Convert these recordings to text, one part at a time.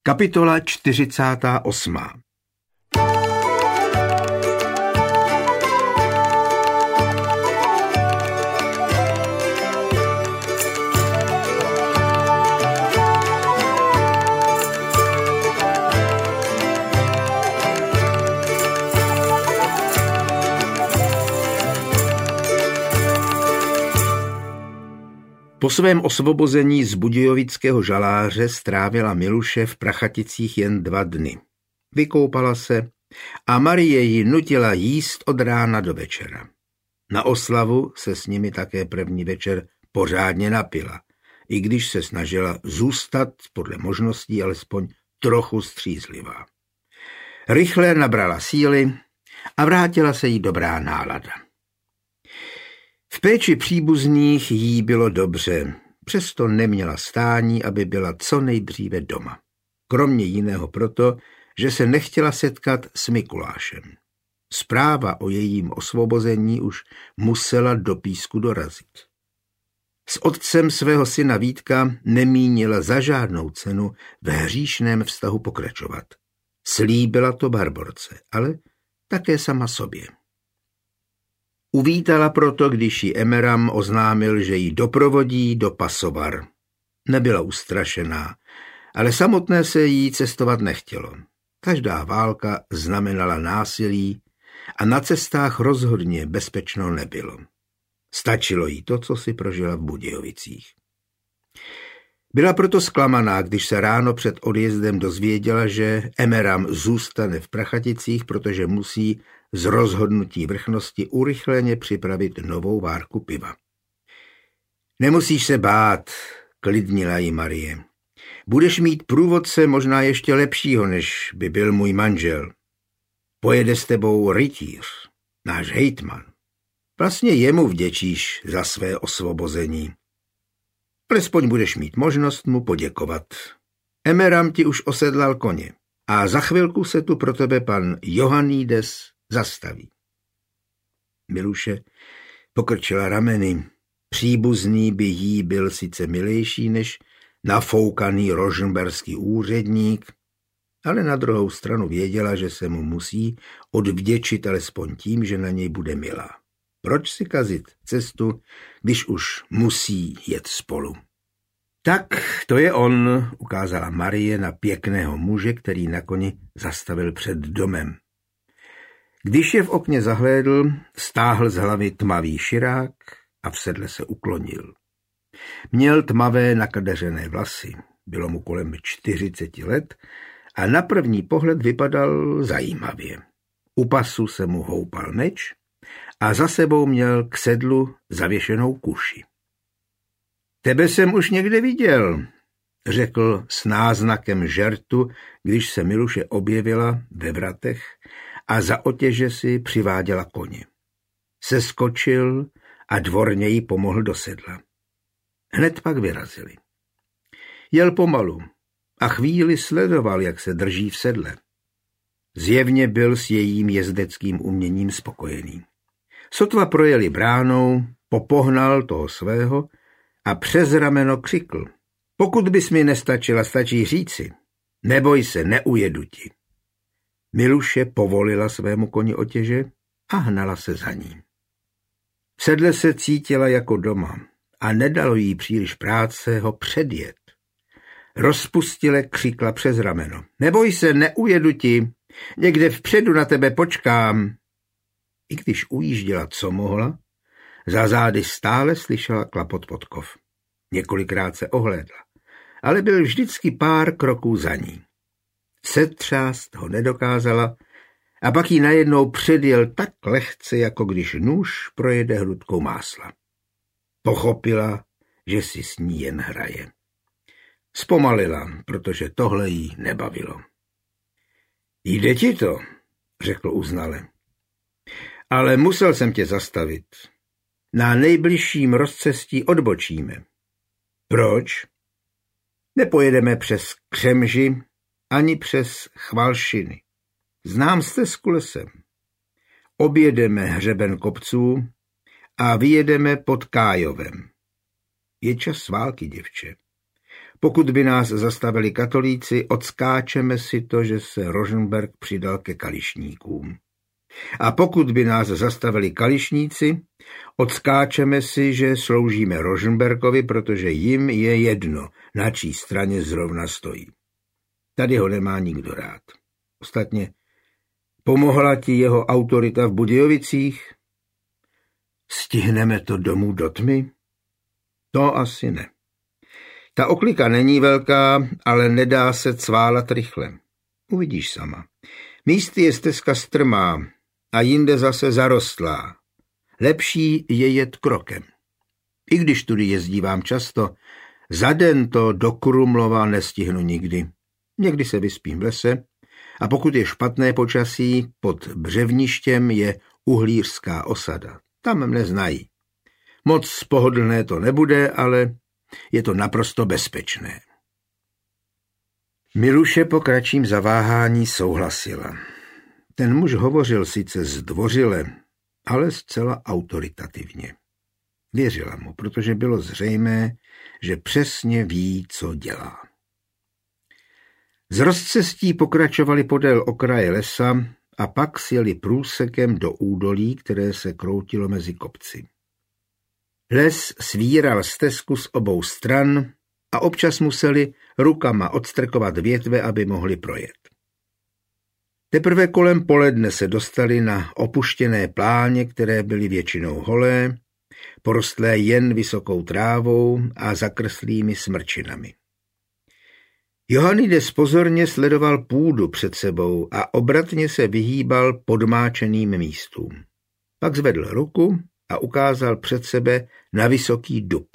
Kapitola 48. Po svém osvobození z budějovického žaláře strávila Miluše v Prachaticích jen 2 dny. Vykoupala se a Marie ji nutila jíst od rána do večera. Na oslavu se s nimi také první večer pořádně napila, i když se snažila zůstat podle možností alespoň trochu střízlivá. Rychle nabrala síly a vrátila se jí dobrá nálada. V péči příbuzných jí bylo dobře, přesto neměla stání, aby byla co nejdříve doma. Kromě jiného proto, že se nechtěla setkat s Mikulášem. Zpráva o jejím osvobození už musela do Písku dorazit. S otcem svého syna Vítka nemínila za žádnou cenu v hříšném vztahu pokračovat. Slíbila to Barborce, ale také sama sobě. Uvítala proto, když jí Emeram oznámil, že ji doprovodí do Pasovar. Nebyla ustrašená, ale samotné se jí cestovat nechtělo. Každá válka znamenala násilí a na cestách rozhodně bezpečno nebylo. Stačilo jí to, co si prožila v Budějovicích. Byla proto zklamaná, když se ráno před odjezdem dozvěděla, že Emeram zůstane v Prachaticích, protože musí z rozhodnutí vrchnosti urychleně připravit novou várku piva. Nemusíš se bát, klidnila jí Marie. Budeš mít průvodce možná ještě lepšího, než by byl můj manžel. Pojede s tebou rytíř, náš hejtman. Vlastně jemu vděčíš za své osvobození. Alespoň budeš mít možnost mu poděkovat. Emeram ti už osedlal koně a za chvilku se tu pro tebe pan Johannides zastaví. Miluše pokrčila rameny. Příbuzný by jí byl sice milejší než nafoukaný rožmberský úředník, ale na druhou stranu věděla, že se mu musí odvděčit alespoň tím, že na něj bude milá. Proč si kazit cestu, když už musí jet spolu? Tak, to je on, ukázala Marie na pěkného muže, který na koni zastavil před domem. Když je v okně zahlédl, stáhl z hlavy tmavý širák a v sedle se uklonil. Měl tmavé nakadeřené vlasy, bylo mu kolem 40 let a na první pohled vypadal zajímavě. U pasu se mu houpal meč a za sebou měl k sedlu zavěšenou kuši. Tebe jsem už někde viděl, řekl s náznakem žertu, když se Miluše objevila ve vratech a za otěže si přiváděla koně. Seskočil a dvorně jí pomohl do sedla. Hned pak vyrazili. Jel pomalu a chvíli sledoval, jak se drží v sedle. Zjevně byl s jejím jezdeckým uměním spokojený. Sotva projeli bránou, popohnal toho svého a přes rameno křikl. Pokud bys mi nestačila, stačí říci. Neboj se, neujedu ti. Miluše povolila svému koni otěže a hnala se za ním. V sedle se cítila jako doma a nedalo jí příliš práce ho předjet. Rozpustile křikla přes rameno. Neboj se, neujedu ti, někde vpředu na tebe počkám. I když ujížděla, co mohla, za zády stále slyšela klapot podkov. Několikrát se ohlédla, ale byl vždycky pár kroků za ní. Setřást ho nedokázala a pak jí najednou předjel tak lehce, jako když nůž projede hrudkou másla. Pochopila, že si s ní jen hraje. Zpomalila, protože tohle jí nebavilo. Jde ti to, řekl uznale. Ale musel jsem tě zastavit. Na nejbližším rozcestí odbočíme. Proč? Nepojedeme přes Křemži ani přes Chvalšiny. Znám stezku lesem. Objedeme hřeben kopců a vyjedeme pod Kájovem. Je čas války, děvče. Pokud by nás zastavili katolíci, odskáčeme si to, že se Rožmberk přidal ke kališníkům. A pokud by nás zastavili kališníci, odskáčeme si, že sloužíme Rožmberkovi, protože jim je jedno, na čí straně zrovna stojí. Tady ho nemá nikdo rád. Ostatně, pomohla ti jeho autorita v Budějovicích? Stihneme to domů do tmy? To asi ne. Ta oklika není velká, ale nedá se cválat rychle. Uvidíš sama. Místy je stezka strmá a jinde zase zarostlá. Lepší je jet krokem. I když tudy jezdívám často, za den to do Krumlova nestihnu nikdy. Někdy se vyspím v lese a pokud je špatné počasí, pod Břevništěm je uhlířská osada. Tam mne znají. Moc pohodlné to nebude, ale je to naprosto bezpečné. Miluše po kratším zaváhání souhlasila. Ten muž hovořil sice zdvořile, ale zcela autoritativně. Věřila mu, protože bylo zřejmé, že přesně ví, co dělá. Z rozcestí pokračovali podél okraje lesa a pak sjeli průsekem do údolí, které se kroutilo mezi kopci. Les svíral stezku z obou stran a občas museli rukama odstrkovat větve, aby mohli projet. Teprve kolem poledne se dostali na opuštěné pláně, které byly většinou holé, porostlé jen vysokou trávou a zakrslými smrčinami. Johannides pozorně sledoval půdu před sebou a obratně se vyhýbal podmáčeným místům. Pak zvedl ruku a ukázal před sebe na vysoký dub.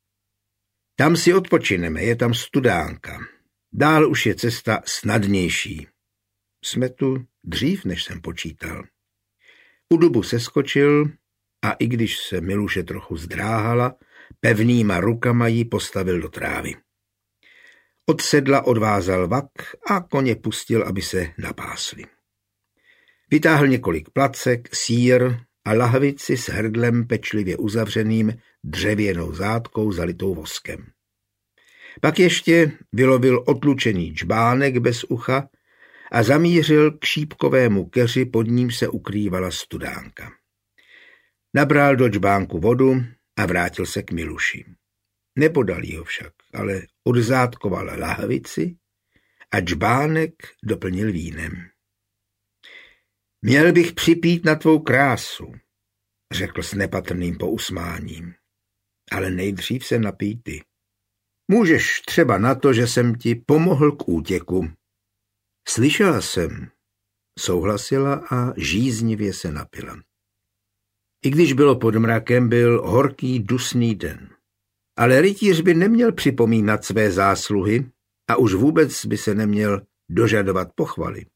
Tam si odpočineme, je tam studánka. Dál už je cesta snadnější. Jsme tu dřív, než jsem počítal. U dubu seskočil a i když se Miluše trochu zdráhala, pevnýma rukama ji postavil do trávy. Od sedla odvázal vak a koně pustil, aby se napásli. Vytáhl několik placek, sýr a lahvici s hrdlem pečlivě uzavřeným dřevěnou zátkou zalitou voskem. Pak ještě vylovil otlučený džbánek bez ucha a zamířil k šípkovému keři, pod ním se ukrývala studánka. Nabral do džbánku vodu a vrátil se k Miluši. Nepodal jí ho však, ale odzátkoval lahvici a džbánek doplnil vínem. Měl bych připít na tvou krásu, řekl s nepatrným pousmáním, ale nejdřív se napij ty. Můžeš třeba na to, že jsem ti pomohl k útěku. Slyšela jsem, souhlasila a žíznivě se napila. I když bylo pod mrakem, byl horký, dusný den. Ale rytíř by neměl připomínat své zásluhy a už vůbec by se neměl dožadovat pochvaly.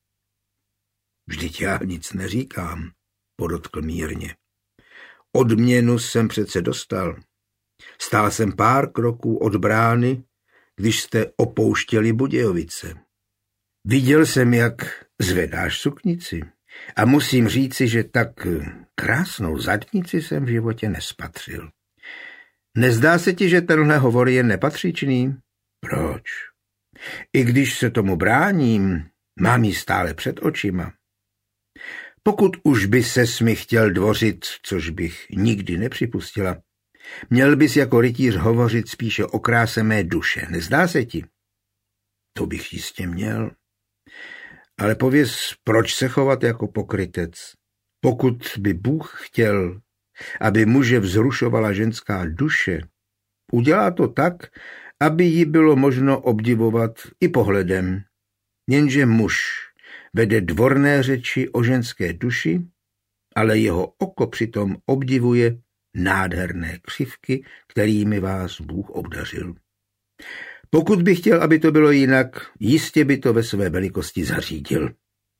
Vždyť já nic neříkám, podotkl mírně. Odměnu jsem přece dostal. Stál jsem pár kroků od brány, když jste opouštěli Budějovice. Viděl jsem, jak zvedáš suknici a musím říci, že tak krásnou zadnici jsem v životě nespatřil. Nezdá se ti, že tenhle hovor je nepatřičný? Proč? I když se tomu bráním, mám ji stále před očima. Pokud už by ses mi chtěl dvořit, což bych nikdy nepřipustila, měl bys jako rytíř hovořit spíše o kráse mé duše. Nezdá se ti? To bych jistě měl. Ale pověz, proč se chovat jako pokrytec? Pokud by Bůh chtěl, aby muže vzrušovala ženská duše, udělá to tak, aby ji bylo možno obdivovat i pohledem. Jenže muž vede dvorné řeči o ženské duši, ale jeho oko přitom obdivuje nádherné křivky, kterými vás Bůh obdařil. Pokud by chtěl, aby to bylo jinak, jistě by to ve své velikosti zařídil.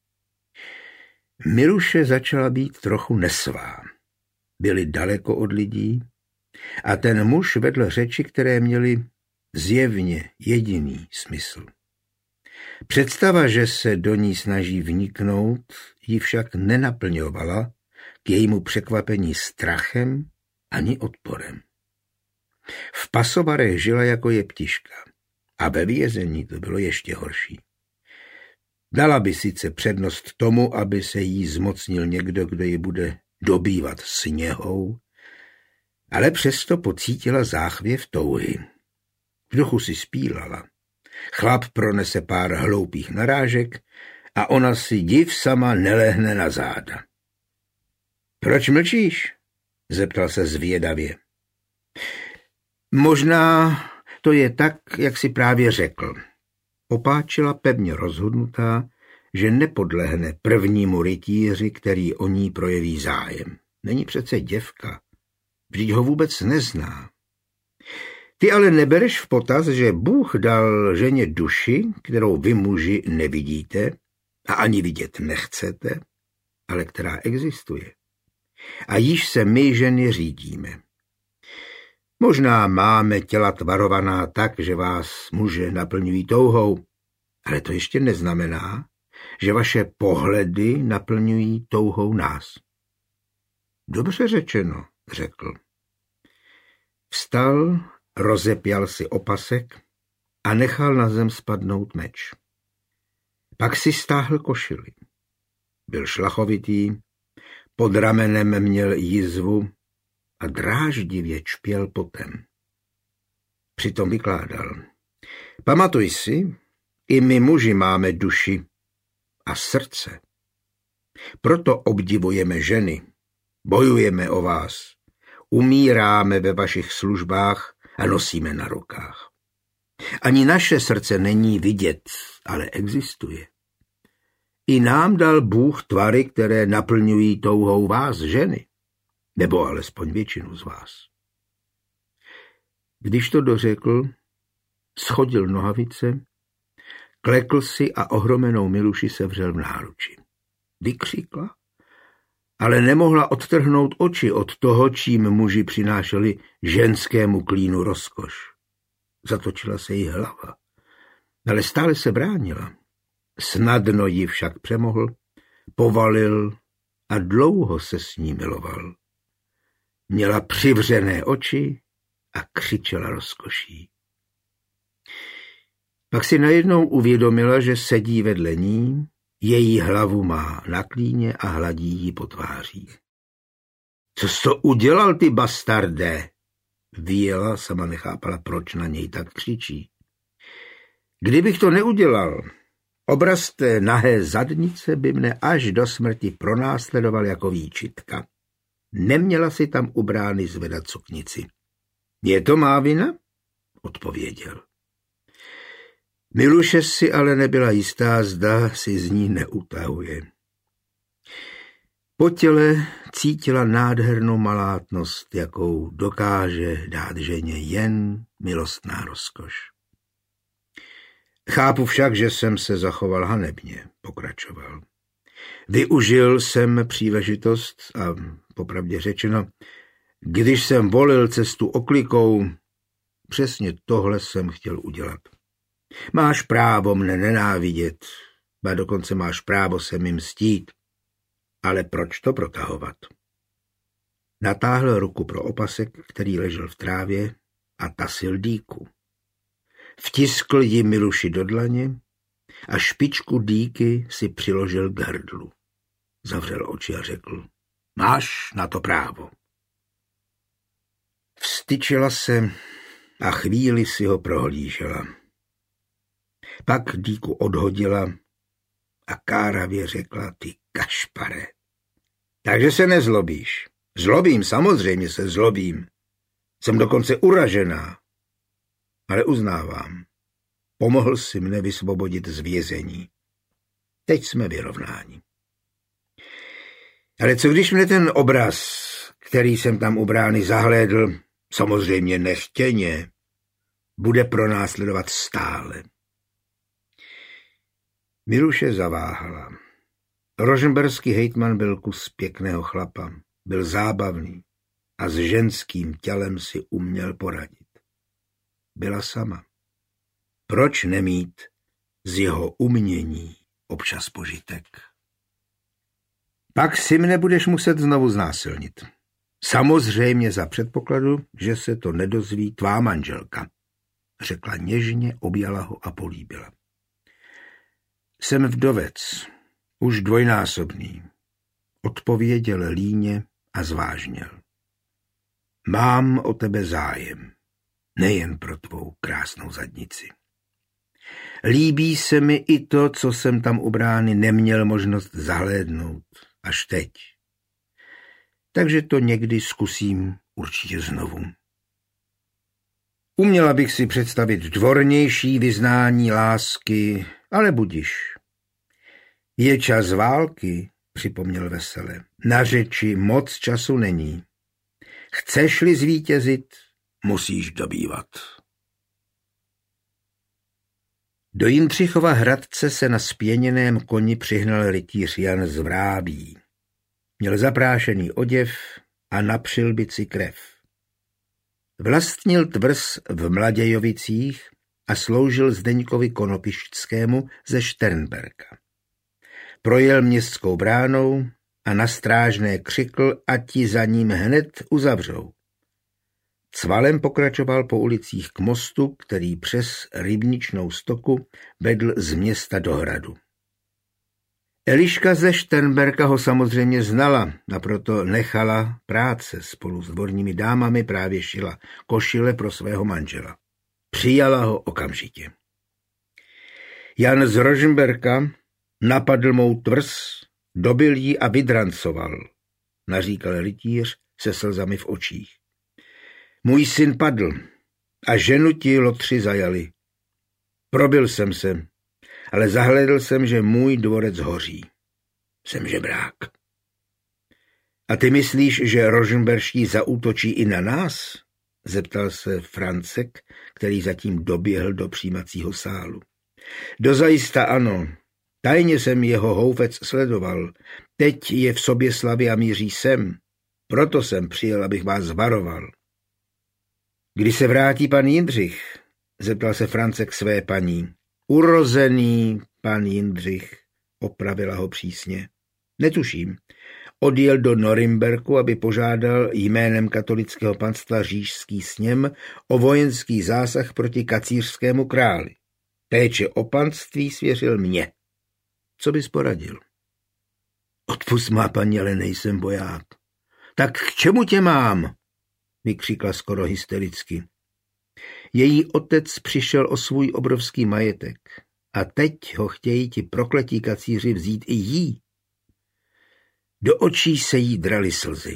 Miluše začala být trochu nesvá. Byli daleko od lidí a ten muž vedl řeči, které měly zjevně jediný smysl. Představa, že se do ní snaží vniknout, ji však nenaplňovala k jejímu překvapení strachem ani odporem. V pasobarech žila jako jeptiška. A ve vězení to bylo ještě horší. Dala by sice přednost tomu, aby se jí zmocnil někdo, kdo ji bude dobývat sněhou, ale přesto pocítila záchvěv touhy. V duchu si spílala. Chlap pronese pár hloupých narážek a ona si div sama nelehne na záda. Proč mlčíš? Zeptal se zvědavě. Možná to je tak, jak si právě řekl. Opáčila pevně rozhodnutá, že nepodlehne prvnímu rytíři, který o ní projeví zájem. Není přece děvka, vždyť ho vůbec nezná. Ty ale nebereš v potaz, že Bůh dal ženě duši, kterou vy muži nevidíte a ani vidět nechcete, ale která existuje. A již se my ženy řídíme. Možná máme těla tvarovaná tak, že vás muže naplňují touhou, ale to ještě neznamená, že vaše pohledy naplňují touhou nás. Dobře řečeno, řekl. Vstal, rozepěl si opasek a nechal na zem spadnout meč. Pak si stáhl košili. Byl šlachovitý, pod ramenem měl jizvu a dráždivě čpěl potem. Přitom vykládal. Pamatuj si, i my muži máme duši a srdce. Proto obdivujeme ženy, bojujeme o vás, umíráme ve vašich službách a nosíme na rukách. Ani naše srdce není vidět, ale existuje. I nám dal Bůh tvary, které naplňují touhou vás, ženy, nebo alespoň většinu z vás. Když to dořekl, schodil nohavice, klekl si a ohromenou Miluši sevřel v náruči. Vykřikla, ale nemohla odtrhnout oči od toho, čím muži přinášeli ženskému klínu rozkoš. Zatočila se jí hlava, ale stále se bránila. Snadno ji však přemohl, povalil a dlouho se s ní miloval. Měla přivřené oči a křičela rozkoší. Pak si najednou uvědomila, že sedí vedle ní, její hlavu má na klíně a hladí ji po tváří. Co jsi to udělal, ty bastardé? Vyjela, sama nechápala, proč na něj tak křičí. Kdybych to neudělal, obraz té nahé zadnice by mne až do smrti pronásledoval jako výčitka. Neměla si tam u brány zvedat suknici. Je to má vina? Odpověděl. Miluše si ale nebyla jistá, zda si z ní neutahuje. Po těle cítila nádhernou malátnost, jakou dokáže dát ženě jen milostná rozkoš. Chápu však, že jsem se zachoval hanebně, pokračoval. Využil jsem příležitost a popravdě řečeno, když jsem volil cestu oklikou, přesně tohle jsem chtěl udělat. Máš právo mne nenávidět, a dokonce máš právo se mi mstít. Ale proč to protahovat? Natáhl ruku pro opasek, který ležel v trávě, a tasil dýku. Vtiskl ji Miluši do dlaně a špičku dýky si přiložil k hrdlu. Zavřel oči a řekl, máš na to právo. Vstyčila se a chvíli si ho prohlížela. Pak dýku odhodila a káravě řekla, ty kašpare. Takže se nezlobíš. Zlobím, samozřejmě se zlobím. Jsem dokonce uražená. Ale uznávám, pomohl si mne vysvobodit z vězení. Teď jsme vyrovnáni. Ale co když mne ten obraz, který jsem tam u brány zahlédl, samozřejmě nechtěně, bude pronásledovat stále? Miluše zaváhala. Rožmberský hejtman byl kus pěkného chlapa, byl zábavný a s ženským tělem si uměl poradit. Byla sama. Proč nemít z jeho umění občas požitek? Pak si mne budeš muset znovu znásilnit. Samozřejmě za předpokladu, že se to nedozví tvá manželka. řekla něžně, objala ho a políbila. Jsem vdovec, už dvojnásobný, odpověděl líně a zvážněl. Mám o tebe zájem, nejen pro tvou krásnou zadnici. Líbí se mi i to, co jsem tam u brány neměl možnost zahlédnout, až teď. Takže to někdy zkusím určitě znovu. Uměla bych si představit dvornější vyznání lásky, ale budiš. Je čas války, připomněl vesele. Na řeči moc času není. Chceš-li zvítězit, musíš dobývat. Do Jindřichova Hradce se na spěněném koni přihnal rytíř Jan z Vrábí. Měl zaprášený oděv a na přilbici krev. Vlastnil tvrz v Mladějovicích a sloužil Zdeňkovi Konopišťskému ze Šternberka. Projel městskou bránou a na strážné křikl, ať ti za ním hned uzavřou. Cvalem pokračoval po ulicích k mostu, který přes rybničnou stoku vedl z města do hradu. Eliška ze Šternberka ho samozřejmě znala a proto nechala práce. Spolu s dvorními dámami právě šila košile pro svého manžela. Přijala ho okamžitě. Jan z Rožmberka napadl mou tvrz, dobil ji a vydrancoval, naříkal rytíř se slzami v očích. Můj syn padl a ženu ti lotři zajali. Probil jsem se, ale zahlédl jsem, že můj dvorec hoří. Jsem žebrák. A ty myslíš, že rožmberští zaútočí i na nás? Zeptal se Francek, který zatím doběhl do přijímacího sálu. Dozajista ano. Tajně jsem jeho houfec sledoval. Teď je v Soběslavi a míří sem. Proto jsem přijel, abych vás varoval. Kdy se vrátí pan Jindřich? Zeptal se Francek své paní. Urozený pan Jindřich, opravila ho přísně. Netuším. Odjel do Norimberku, aby požádal jménem katolického panstva říšský sněm o vojenský zásah proti kacířskému králi. Péče o panství svěřil mně. Co bys poradil? Odpusť má, paní, ale nejsem voják. Tak k čemu tě mám? Vykřikla skoro hystericky. Její otec přišel o svůj obrovský majetek a teď ho chtějí ti prokletí kacíři vzít i jí. Do očí se jí draly slzy.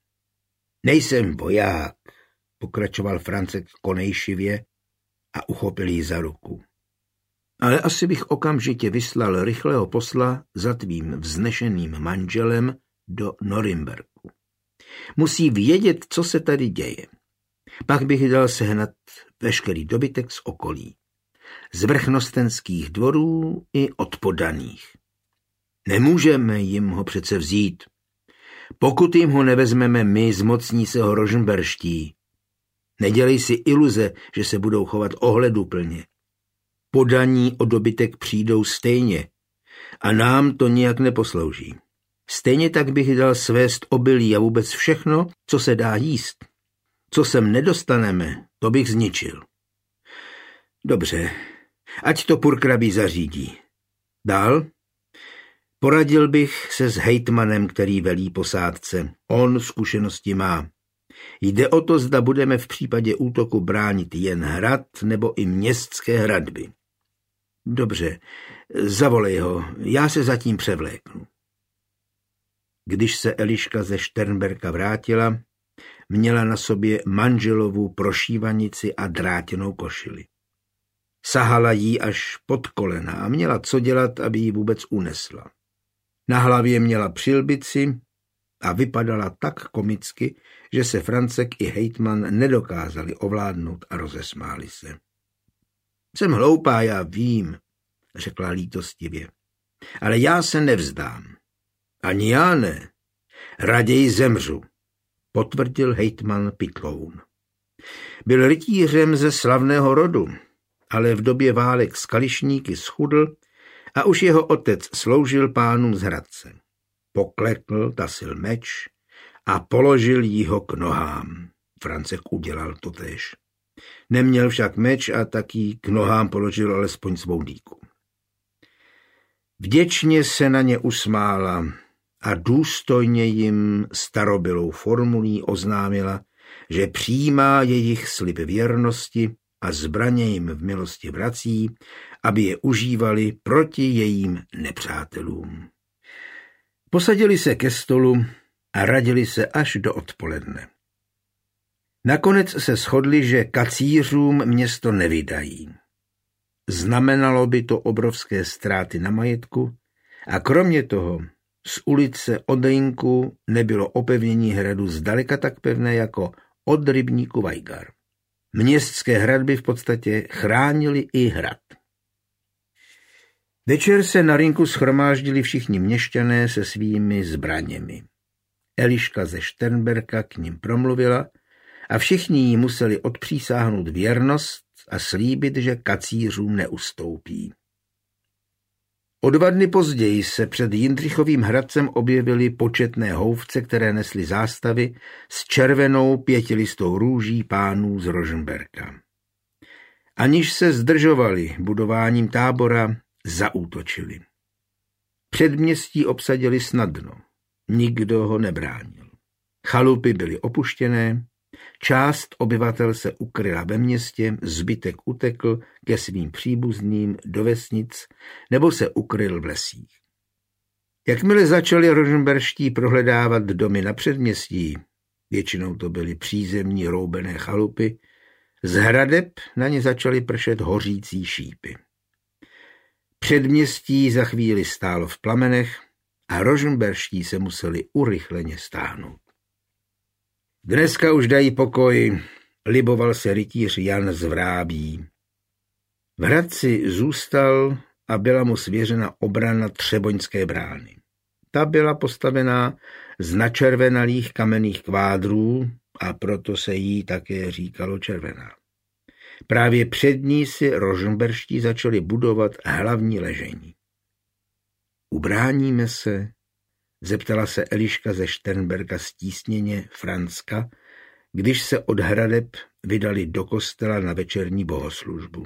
Nejsem voják, pokračoval Francek konejšivě a uchopil jí za ruku. Ale asi bych okamžitě vyslal rychlého posla za tvým vznešeným manželem do Norimberku. Musí vědět, co se tady děje. Pak bych dal sehnat veškerý dobytek z okolí. Z vrchnostenských dvorů i od podaných. Nemůžeme jim ho přece vzít. Pokud jim ho nevezmeme my, zmocní se ho rožmberští. Nedělej si iluze, že se budou chovat ohleduplně. Podaní o dobytek přijdou stejně a nám to nijak neposlouží. Stejně tak bych dal svést obilí a vůbec všechno, co se dá jíst. Co sem nedostaneme, to bych zničil. Dobře, ať to purkrabí zařídí. Dál? Poradil bych se s hejtmanem, který velí posádce. On zkušenosti má. Jde o to, zda budeme v případě útoku bránit jen hrad nebo i městské hradby. Dobře, zavolej ho, já se zatím převléknu. Když se Eliška ze Šternberka vrátila, měla na sobě manželovu prošívanici a drátěnou košili. Sahala jí až pod kolena a měla co dělat, aby ji vůbec unesla. Na hlavě měla přilbici a vypadala tak komicky, že se Francek i hejtman nedokázali ovládnout a rozesmáli se. Jsem hloupá, já vím, řekla lítostivě, ale já se nevzdám. Ani já ne. Raději zemřu, potvrdil hejtman Pytloun. Byl rytířem ze slavného rodu, ale v době válek s Kališníky schudl a už jeho otec sloužil pánům z Hradce. Poklekl, tasil meč a položil jí ho k nohám. Francek udělal totéž. Neměl však meč a taky k nohám položil alespoň svou dýku. Vděčně se na ně usmála a důstojně jim starobylou formulí oznámila, že přijímá jejich slib věrnosti a zbraně jim v milosti vrací, aby je užívali proti jejím nepřátelům. Posadili se ke stolu a radili se až do odpoledne. Nakonec se shodli, že kacířům město nevydají. Znamenalo by to obrovské ztráty na majetku a kromě toho z ulice od rynku nebylo opevnění hradu zdaleka tak pevné jako od rybníku Vajgar. Městské hradby v podstatě chránily i hrad. Večer se na rynku shromáždili všichni měšťané se svými zbraněmi. Eliška ze Šternberka k nim promluvila a všichni jí museli odpřísáhnout věrnost a slíbit, že kacířům neustoupí. O 2 dny později se před Jindřichovým hradcem objevily početné houfce, které nesly zástavy s červenou 5listou růží pánů z Rožmberka. Aniž se zdržovali budováním tábora, zaútočili. Předměstí obsadili snadno, nikdo ho nebránil. Chalupy byly opuštěné, část obyvatel se ukryla ve městě, zbytek utekl ke svým příbuzným do vesnic nebo se ukryl v lesích. Jakmile začali rožmberští prohledávat domy na předměstí, většinou to byly přízemní roubené chalupy, z hradeb na ně začaly pršet hořící šípy. Předměstí za chvíli stálo v plamenech a rožmberští se museli urychleně stáhnout. Dneska už dají pokoj, liboval se rytíř Jan z Vrábí. V Hradci zůstal a byla mu svěřena obrana Třeboňské brány. Ta byla postavená z načervenalých kamenných kvádrů a proto se jí také říkalo Červená. Právě před ní si rožmberští začali budovat hlavní ležení. Ubráníme se? Zeptala se Eliška ze Šternberka stísněně Franska, když se od hradeb vydali do kostela na večerní bohoslužbu.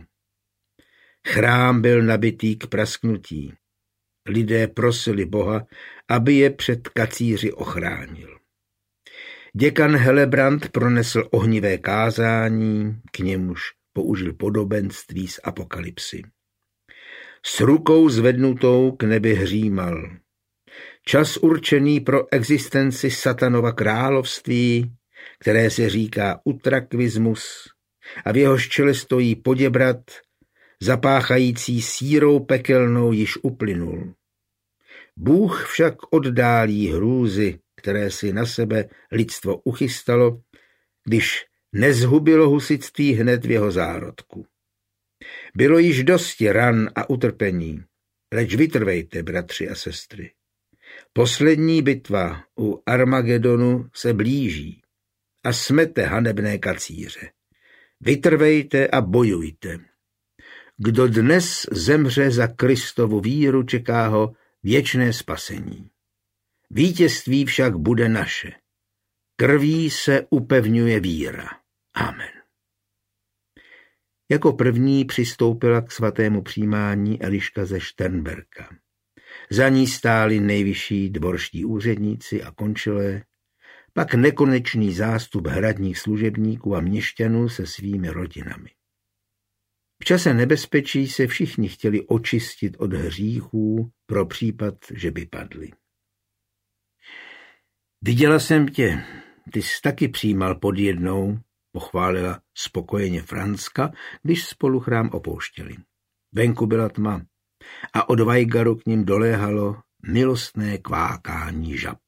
Chrám byl nabitý k prasknutí. Lidé prosili Boha, aby je před kacíři ochránil. Děkan Helebrant pronesl ohnivé kázání, k němuž použil podobenství z Apokalypsy. S rukou zvednutou k nebi hřímal. Čas určený pro existenci satanova království, které se říká utrakvismus, a v jehož čele stojí Poděbrat, zapáchající sírou pekelnou, již uplynul. Bůh však oddálí hrůzy, které si na sebe lidstvo uchystalo, když nezhubilo husitství hned v jeho zárodku. Bylo již dosti ran a utrpení, leč vytrvejte, bratři a sestry. Poslední bitva u Armagedonu se blíží a smete hanebné kacíře. Vytrvejte a bojujte. Kdo dnes zemře za Kristovu víru, čeká ho věčné spasení. Vítězství však bude naše. Krví se upevňuje víra. Amen. Jako první přistoupila k svatému přijímání Eliška ze Šternberka. Za ní stáli nejvyšší dvorští úředníci a končilé, pak nekonečný zástup hradních služebníků a měšťanů se svými rodinami. V čase nebezpečí se všichni chtěli očistit od hříchů pro případ, že by padli. Viděla jsem tě, ty jsi taky přijímal pod jednou, pochválila spokojeně Franska, když spolu chrám opouštěli. Venku byla tma a od Vajgaru k ním doléhalo milostné kvákání žab.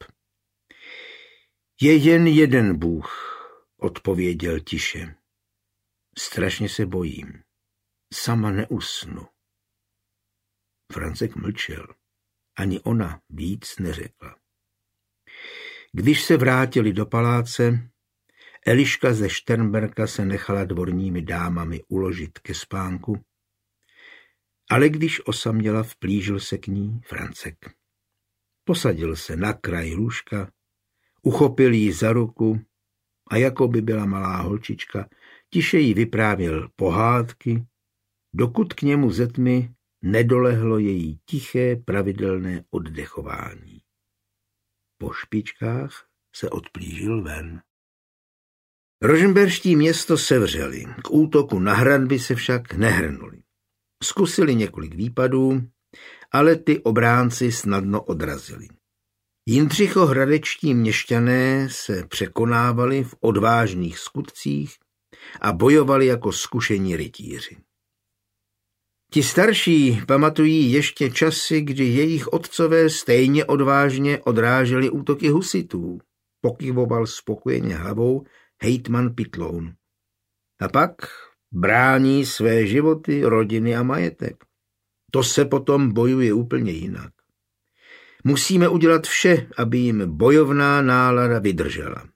Je jen jeden Bůh, odpověděl tiše. Strašně se bojím. Sama neusnu. Francek mlčel. Ani ona víc neřekla. Když se vrátili do paláce, Eliška ze Šternberka se nechala dvorními dámami uložit ke spánku, ale když osaměla, vplížil se k ní Francek. Posadil se na kraj lůžka, uchopil jí za ruku a jako by byla malá holčička, tiše jí vyprávěl pohádky, dokud k němu ze tmy nedolehlo její tiché pravidelné oddechování. Po špičkách se odplížil ven. Rožmberští město sevřeli, k útoku na hradby se však nehrnuli. Zkusili několik výpadů, ale ty obránci snadno odrazili. Jindřichohradečtí měšťané se překonávali v odvážných skutcích a bojovali jako zkušení rytíři. Ti starší pamatují ještě časy, kdy jejich otcové stejně odvážně odráželi útoky husitů, pokyvoval spokojeně hlavou hejtman Pitloun. A pak brání své životy, rodiny a majetek. To se potom bojuje úplně jinak. Musíme udělat vše, aby jim bojovná nálada vydržela.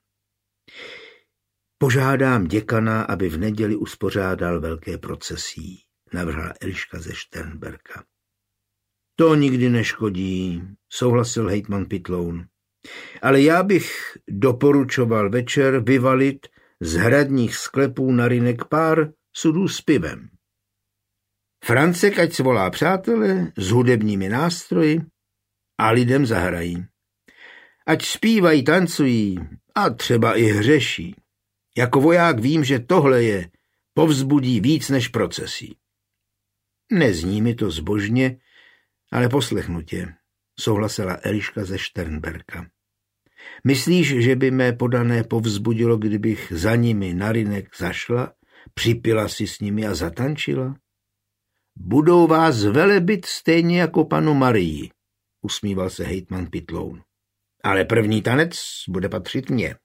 Požádám děkana, aby v neděli uspořádal velké procesí, navrhla Eliška ze Šternberka. To nikdy neškodí, souhlasil hejtman Pitloun. Ale já bych doporučoval večer vyvalit z hradních sklepů na rynek pár sudů s pivem. Francek ať svolá přátele s hudebními nástroji a lidem zahrají. Ať zpívají, tancují a třeba i hřeší. Jako voják vím, že tohle je povzbudí víc než procesí. Nezní mi to zbožně, ale poslechnu tě, souhlasila Eliška ze Šternberka. Myslíš, že by mé podané povzbudilo, kdybych za nimi na rynek zašla, připila si s nimi a zatančila? Budou vás velebit stejně jako panu Marii, usmíval se hejtman Pitloun. Ale první tanec bude patřit mně.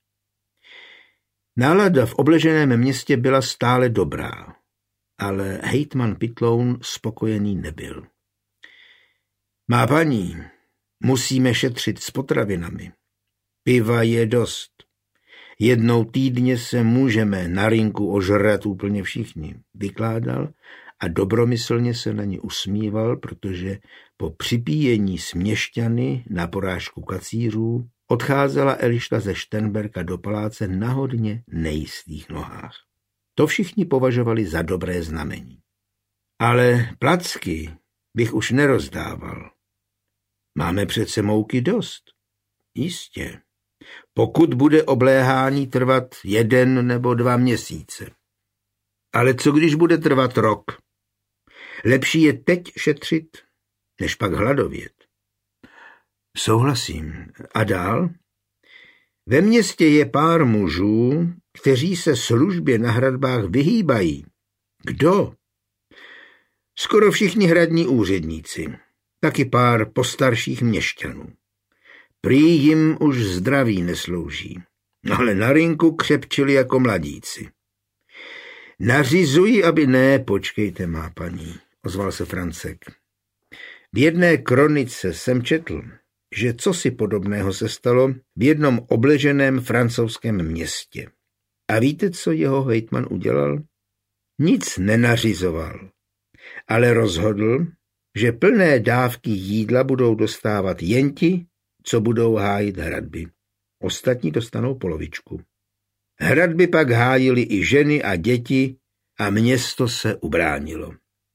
Nálada v obleženém městě byla stále dobrá, ale hejtman Pitloun spokojený nebyl. Má paní, musíme šetřit s potravinami. Piva je dost. Jednou týdně se můžeme na rynku ožrat úplně všichni, vykládal a dobromyslně se na ní usmíval, protože po připíjení s měšťany na porážku kacířů odcházela Eliška ze Šternberka do paláce na hodně nejistých nohách. To všichni považovali za dobré znamení. Ale placky bych už nerozdával. Máme přece mouky dost. Jistě. Pokud bude obléhání trvat 1 nebo 2 měsíce. Ale co když bude trvat rok? Lepší je teď šetřit, než pak hladovět. Souhlasím. A dál? Ve městě je pár mužů, kteří se službě na hradbách vyhýbají. Kdo? Skoro všichni hradní úředníci. Taky pár postarších měšťanů. Prý jim už zdraví neslouží, ale na rynku křepčili jako mladíci. Nařizuji, aby ne, počkejte, má paní, ozval se Francek. V jedné kronice jsem četl, že cosi podobného se stalo v jednom obleženém francouzském městě. A víte, co jeho hejtman udělal? Nic nenařizoval, ale rozhodl, že plné dávky jídla budou dostávat jen ti, co budou hájit hradby. Ostatní dostanou polovičku. Hradby pak hájili i ženy a děti a město se ubránilo.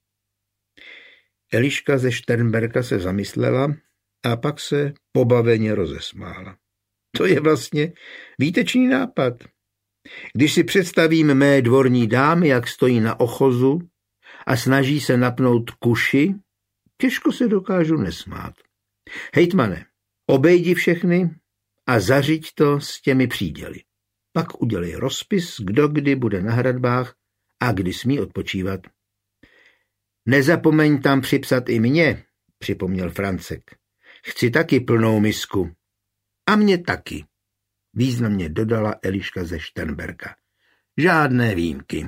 Eliška ze Šternberka se zamyslela a pak se pobaveně rozesmála. To je vlastně výtečný nápad. Když si představím mé dvorní dámy, jak stojí na ochozu a snaží se napnout kuši, těžko se dokážu nesmát. Hejtmane, obejdi všechny a zařiď to s těmi příděly. Pak udělej rozpis, kdo kdy bude na hradbách a kdy smí odpočívat. Nezapomeň tam připsat i mě, připomněl Francek. Chci taky plnou misku. A mě taky, významně dodala Eliška ze Šternberka. Žádné výjimky.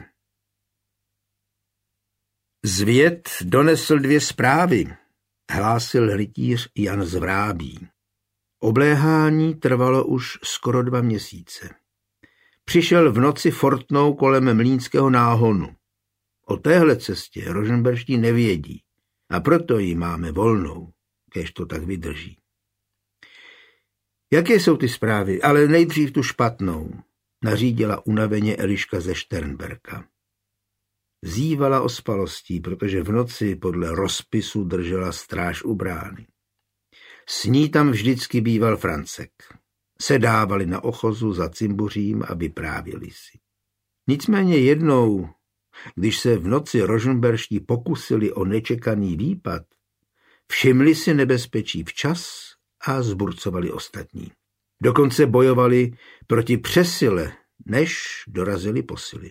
Zvěd donesl 2 zprávy, hlásil rytíř Jan z Vrábí. Obléhání trvalo už skoro 2 měsíce. Přišel v noci fortnou kolem Mlýnského náhonu. O téhle cestě rožmberští nevědí a proto ji máme volnou, kéž to tak vydrží. Jaké jsou ty zprávy? Ale nejdřív tu špatnou. nařídila unaveně Eliška ze Šternberka. Zívala ospalostí, protože v noci podle rozpisu držela stráž u brány. S ní tam vždycky býval Francek. Sedávali na ochozu za cimbuřím a vyprávěli si. Nicméně jednou, když se v noci rožmberští pokusili o nečekaný výpad, všimli si nebezpečí včas a zburcovali ostatní. Dokonce bojovali proti přesile, než dorazili posily.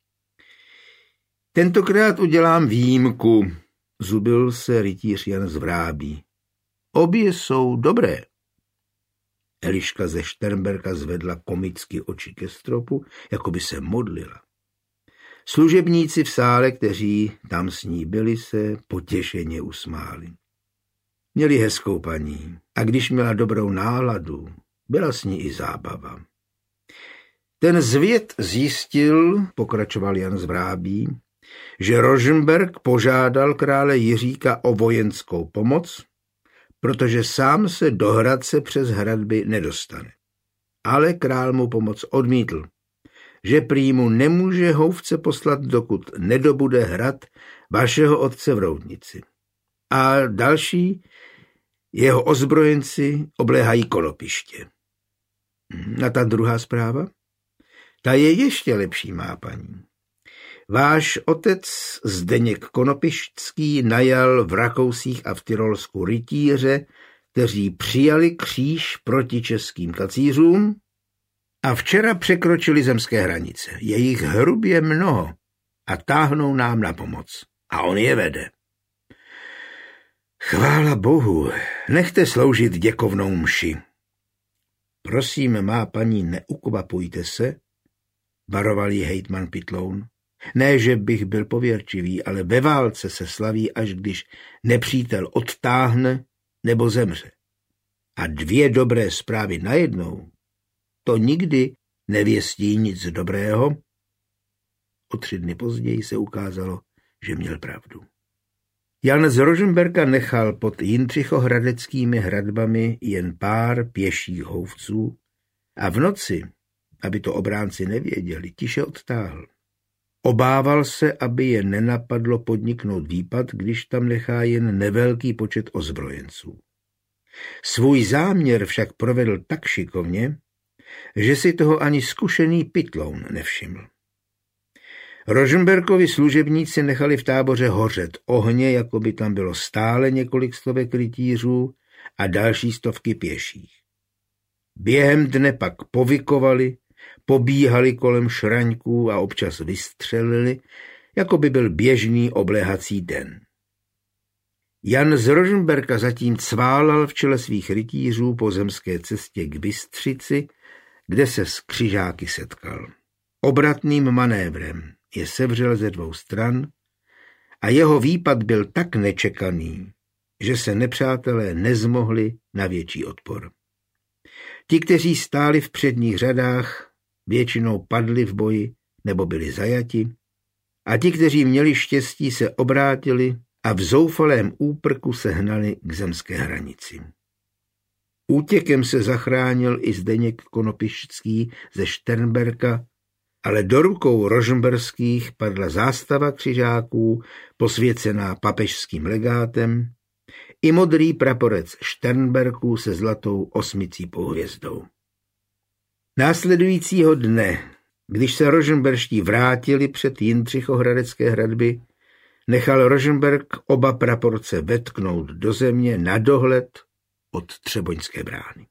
Tentokrát udělám výjimku, zubil se rytíř Jan z Vrábí. Obě jsou dobré. Eliška ze Šternberka zvedla komicky oči ke stropu, jako by se modlila. Služebníci v sále, kteří tam s ní byli, se potěšeně usmáli. Měli hezkou paní a když měla dobrou náladu, byla s ní i zábava. Ten zvěd zjistil, pokračoval Jan z Vrábí, že Rožmberk požádal krále Jiříka o vojenskou pomoc, protože sám se do Hradce přes hradby nedostane. Ale král mu pomoc odmítl, že prý mu nemůže houfce poslat, dokud nedobude hrad vašeho otce v Roudnici. A další jeho ozbrojenci obléhají Konopiště. A ta druhá zpráva? Ta je ještě lepší, má paní. Váš otec Zdeněk Konopištský najal v Rakousích a v Tyrolsku rytíře, kteří přijali kříž proti českým kacířům a včera překročili zemské hranice. Je jich hrubě mnoho a táhnou nám na pomoc. A on je vede. Chvála Bohu, nechte sloužit děkovnou mši. Prosím, má paní, neukvapujte se, varoval jí hejtman Pytloun. Ne, že bych byl pověrčivý, ale ve válce se slaví, až když nepřítel odtáhne nebo zemře. A dvě dobré zprávy najednou, to nikdy nevěstí nic dobrého. O 3 dny později se ukázalo, že měl pravdu. Jan z Rožmberka nechal pod Jindřichohradeckými hradbami jen pár pěších houfců a v noci, aby to obránci nevěděli, tiše odtáhl. Obával se, aby je nenapadlo podniknout výpad, když tam nechá jen nevelký počet ozbrojenců. Svůj záměr však provedl tak šikovně, že si toho ani zkušený Pytloun nevšiml. Rožmberkovi služebníci nechali v táboře hořet ohně, jako by tam bylo stále několik stovek rytířů a další stovky pěších. Během dne pak povykovali, pobíhali kolem šraňků a občas vystřelili, jako by byl běžný obléhací den. Jan z Rožmberka zatím cválal v čele svých rytířů po zemské cestě k Bystřici, kde se s křižáky setkal. Obratným manévrem je sevřel ze 2 stran a jeho výpad byl tak nečekaný, že se nepřátelé nezmohli na větší odpor. Ti, kteří stáli v předních řadách, většinou padli v boji nebo byli zajati, a ti, kteří měli štěstí, se obrátili a v zoufalém úprku se hnali k zemské hranici. Útěkem se zachránil i Zdeněk Konopištský ze Šternberka, ale do rukou rožmberských padla zástava křižáků, posvěcená papežským legátem, i modrý praporec Šternberků se zlatou 8 hvězdou. Následujícího dne, když se rožmberští vrátili před Jindřichohradecké hradby, nechal Rožmberk oba praporce vetknout do země na dohled od Třeboňské brány.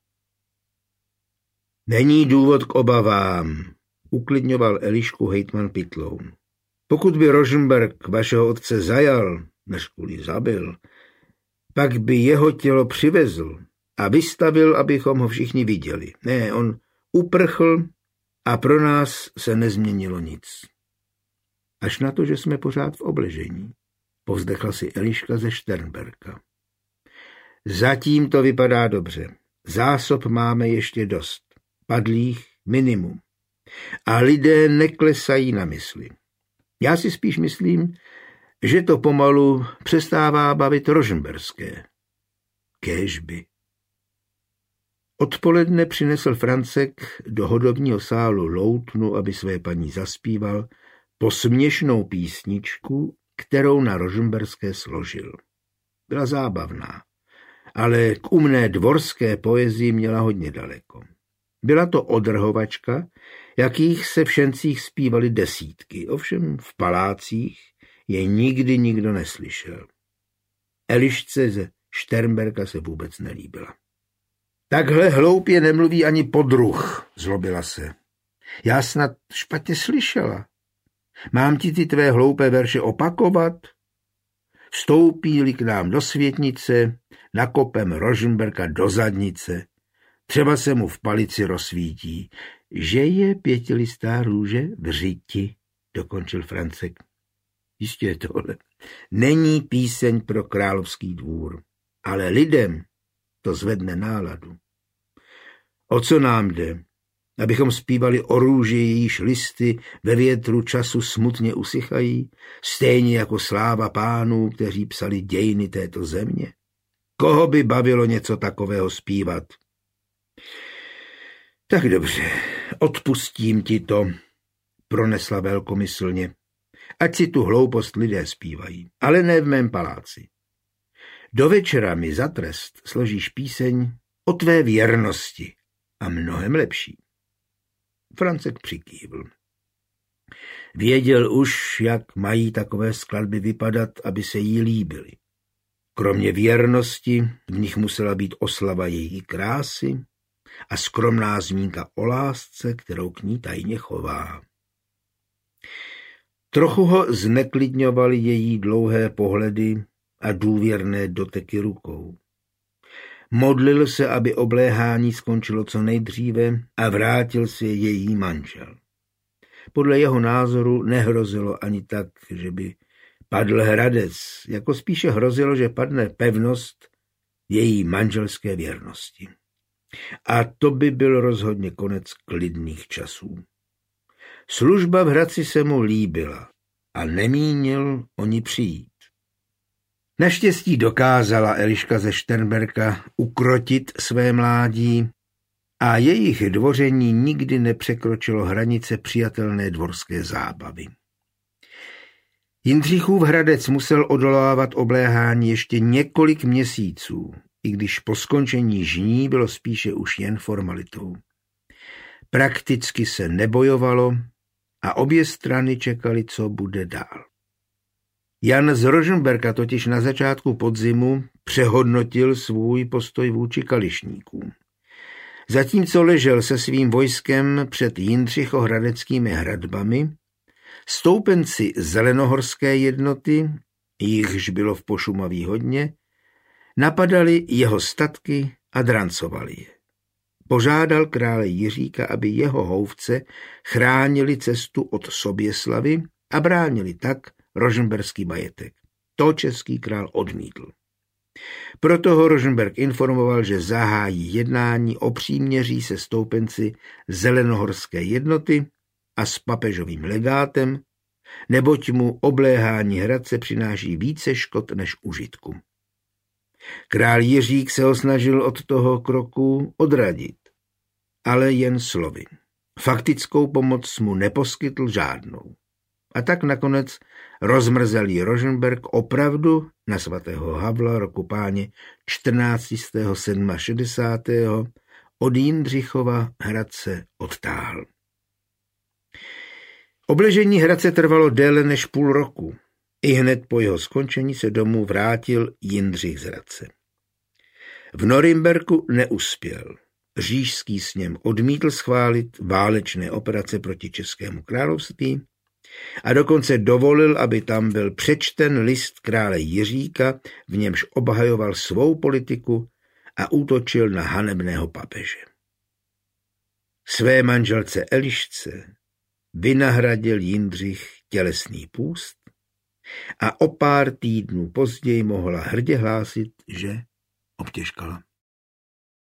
Není důvod k obavám, uklidňoval Elišku hejtman Pytloun. Pokud by Rožmberk vašeho otce zajal, než kvůli zabil, pak by jeho tělo přivezl a vystavil, abychom ho všichni viděli. Ne, on uprchl a pro nás se nezměnilo nic. Až na to, že jsme pořád v obležení, povzdechla si Eliška ze Šternberka. Zatím to vypadá dobře. Zásob máme ještě dost. Padlých minimum. A lidé neklesají na mysli. Já si spíš myslím, že to pomalu přestává bavit rožmberské. Kéžby. Odpoledne přinesl Francek do hodovního sálu loutnu, aby své paní zaspíval posměšnou písničku, kterou na rožmberské složil. Byla zábavná, ale k umné dvorské poezii měla hodně daleko. Byla to odrhovačka, jakých se v Šencích zpívaly desítky, ovšem v palácích je nikdy nikdo neslyšel. Elišce ze Šternberka se vůbec nelíbila. Takhle hloupě nemluví ani podruh, zlobila se. Já snad špatně slyšela. Mám ti ty tvé hloupé verše opakovat? Vstoupí-li k nám do světnice, nakopem Rožmberka do zadnice. Třeba se mu v palici rozsvítí, že je pětilistá růže v řiti, dokončil Francek. Jistě tohle není píseň pro královský dvůr, ale lidem to zvedne náladu. O co nám jde? Abychom zpívali o růži, jejíž listy ve větru času smutně usychají, stejně jako sláva pánů, kteří psali dějiny této země? Koho by bavilo něco takového zpívat? Tak dobře, odpustím ti to, pronesla velkomyslně. Ať si tu hloupost lidé zpívají, ale ne v mém paláci. Do večera mi za trest složíš píseň o tvé věrnosti a mnohem lepší. Francek přikývl. Věděl už, jak mají takové skladby vypadat, aby se jí líbily. Kromě věrnosti v nich musela být oslava její krásy a skromná zmínka o lásce, kterou k ní tajně chová. Trochu ho zneklidňovaly její dlouhé pohledy a důvěrné doteky rukou. Modlil se, aby obléhání skončilo co nejdříve a vrátil se její manžel. Podle jeho názoru nehrozilo ani tak, že by padl Hradec, jako spíše hrozilo, že padne pevnost její manželské věrnosti. A to by byl rozhodně konec klidných časů. Služba v Hradci se mu líbila a nemínil o ní přijít. Naštěstí dokázala Eliška ze Šternberka ukrotit své mládí a jejich dvoření nikdy nepřekročilo hranice přijatelné dvorské zábavy. Jindřichův Hradec musel odolávat obléhání ještě několik měsíců, i když po skončení žní bylo spíše už jen formalitou. Prakticky se nebojovalo a obě strany čekaly, co bude dál. Jan z Rožmberka totiž na začátku podzimu přehodnotil svůj postoj vůči kališníkům. Zatímco ležel se svým vojskem před jindřichohradeckými hradbami, stoupenci zelenohorské jednoty, jichž bylo v Pošumaví hodně, napadali jeho statky a drancovali je. Požádal krále Jiříka, aby jeho houfce chránili cestu od Soběslavy a bránili tak rožmberský majetek. To český král odmítl. Proto ho Rožmberk informoval, že zahájí jednání o příměří se stoupenci zelenohorské jednoty a s papežovým legátem, neboť mu obléhání Hradce přináší více škod než užitku. Král Jiřík se ho snažil od toho kroku odradit, ale jen slovy. Faktickou pomoc mu neposkytl žádnou. A tak nakonec rozmrzelý Rožmberk opravdu na svatého Havla roku páně 1467. od Jindřichova Hradce odtáhl. Obležení Hradce trvalo déle než půl roku. Ihned po jeho skončení se domů vrátil Jindřich z Hradce. V Norimberku neuspěl. Říšský sněm odmítl schválit válečné operace proti Českému království a dokonce dovolil, aby tam byl přečten list krále Jiříka, v němž obhajoval svou politiku a útočil na hanebného papeže. Své manželce Elišce vynahradil Jindřich tělesný půst a o pár týdnů později mohla hrdě hlásit, že obtěžkala.